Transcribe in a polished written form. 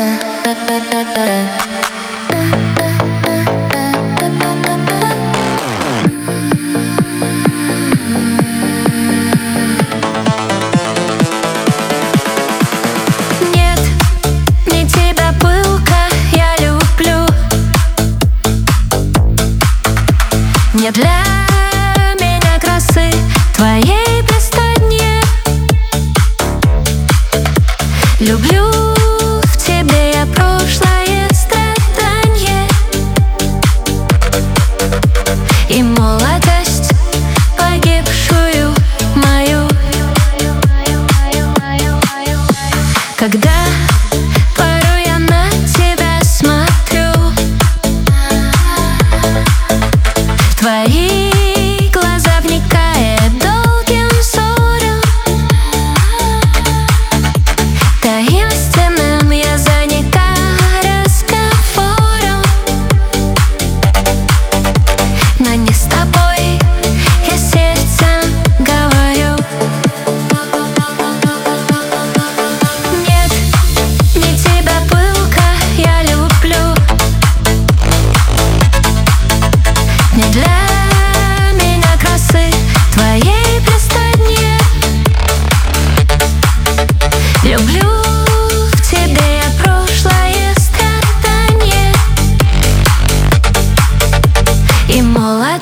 Нет, не тебя, пылка, я люблю. Не для меня красы твоей пристани. Люблю в тебе я прошлое страдание и молодость погибшую мою. Когда порой я на тебя смотрю, в твои глаза вникая долгим взором, таинственным я заникаю разговором. Но не с тобой я сердцем говорю. Нет, не тебя, пылка, я люблю. Не для меня красы твоей пристани. Люблю в тебе я прошлое страдание и молодость